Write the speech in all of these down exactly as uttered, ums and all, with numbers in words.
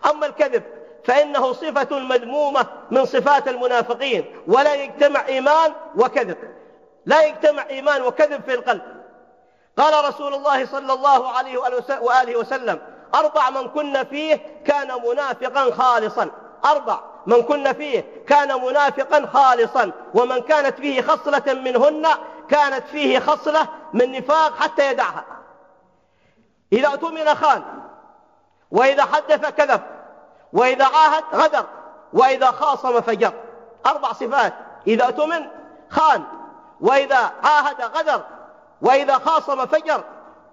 أما الكذب فإنه صفة مذمومة من صفات المنافقين، ولا يجتمع إيمان وكذب، لا يجتمع إيمان وكذب في القلب. قال رسول الله صلى الله عليه وآله وسلم: أربع من كن فيه كان منافقا خالصا. أربع من كن فيه كان منافقا خالصا، ومن كانت فيه خصلة منهن كانت فيه خصلة من نفاق حتى يدعها. إذا اؤتمن خان، وإذا حدث كذب، وإذا عاهد غدر، وإذا خاصم فجر. أربع صفات: إذا اؤتمن خان، وإذا عاهد غدر، وإذا خاصم فجر،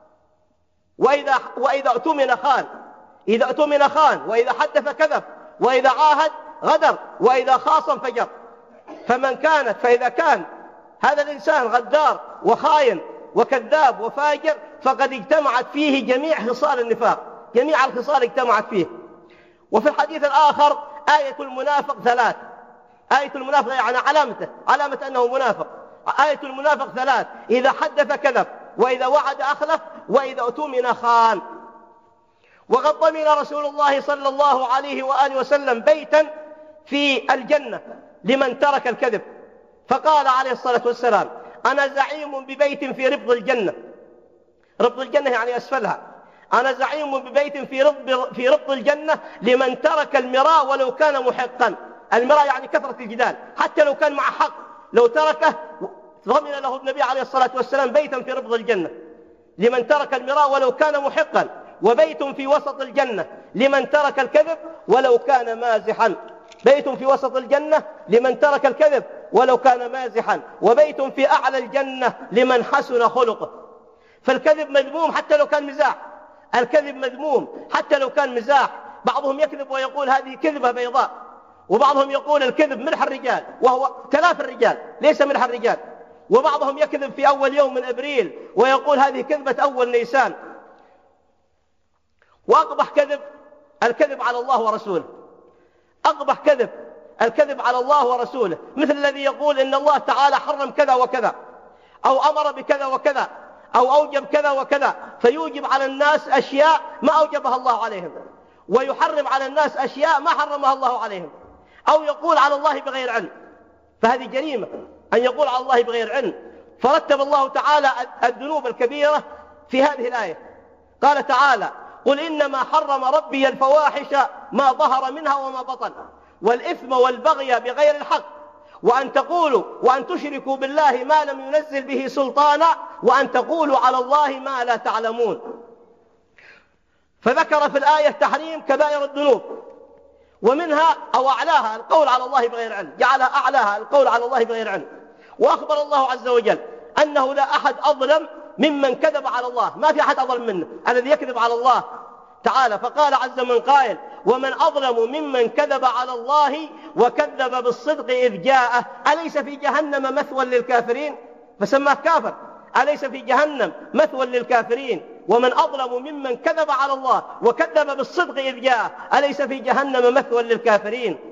وإذا وإذا اؤتمن خان. إذا اؤتمن خان، وإذا حدث كذب، وإذا عاهد غدر، وإذا خاصم فجر. فمن كانت فإذا كان هذا الإنسان غدار وخاين وكذاب وفاجر فقد اجتمعت فيه جميع خصال النفاق، جميع الخصال اجتمعت فيه. وفي الحديث الآخر: آية المنافق ثلاث. آية المنافق يعني علامته، علامة أنه منافق. آية المنافق ثلاث: إذا حدث كذب، وإذا وعد أخلف، وإذا اؤتمن خان. وقد ضمن رسول الله صلى الله عليه وآله وسلم بيتا في الجنة لمن ترك الكذب، فقال عليه الصلاة والسلام: أنا زعيم ببيت في ربض الجنة. ربض الجنة يعني أسفلها. أنا زعيم ببيت في ربض, في ربض الجنة لمن ترك المراء ولو كان محقا. المراء يعني كثرة الجدال، حتى لو كان مع حق لو تركه ضمن له النبي عليه الصلاة والسلام بيتا في ربض الجنة لمن ترك المراء ولو كان محقا. وبيت في وسط الجنة لمن ترك الكذب ولو كان مازحا. بيت في وسط الجنة لمن ترك الكذب ولو كان مازحا. وبيت في أعلى الجنة لمن حسن خلقه. فالكذب مذموم حتى لو كان مزاح. الكذب مذموم حتى لو كان مزاح. بعضهم يكذب ويقول هذه كذبة بيضاء، وبعضهم يقول الكذب ملح الرجال، وهو تلاف الرجال ليس ملح الرجال. وبعضهم يكذب في أول يوم من أبريل ويقول هذه كذبة أول نيسان. وأقبح كذب الكذب على الله ورسوله. أقبح كذب الكذب على الله ورسوله، مثل الذي يقول إن الله تعالى حرم كذا وكذا، أو أمر بكذا وكذا، أو أوجب كذا وكذا، فيوجب على الناس أشياء ما أوجبها الله عليهم، ويحرم على الناس أشياء ما حرمها الله عليهم، أو يقول على الله بغير علم. فهذه جريمة أن يقول على الله بغير علم. فرتب الله تعالى الذنوب الكبيرة في هذه الآية. قال تعالى: قل إنما حرم ربي الفواحش ما ظهر منها وما بطن، والإثم والبغي بغير الحق، وأن تقولوا وأن تشركوا بالله ما لم ينزل به سلطانا، وأن تقولوا على الله ما لا تعلمون. فذكر في الآية تحريم كبائر الذنوب، ومنها أو أعلاها القول على الله بغير علم، جعلها أعلاها القول على الله بغير علم. وأخبر الله عز وجل أنه لا أحد أظلم ممن كذب على الله. ما في أحد أظلم منه الذي يكذب على الله تعالى. فقال عز من قائل: ومن أظلم ممن كذب على الله وكذب بالصدق إذ جاءه، أليس في جهنم مثوى للكافرين؟ فسماه كافر. أليس في جهنم مثوى للكافرين؟ ومن أظلم ممن كذب على الله وكذب بالصدق إذ جاءه، أليس في جهنم مثوى للكافرين؟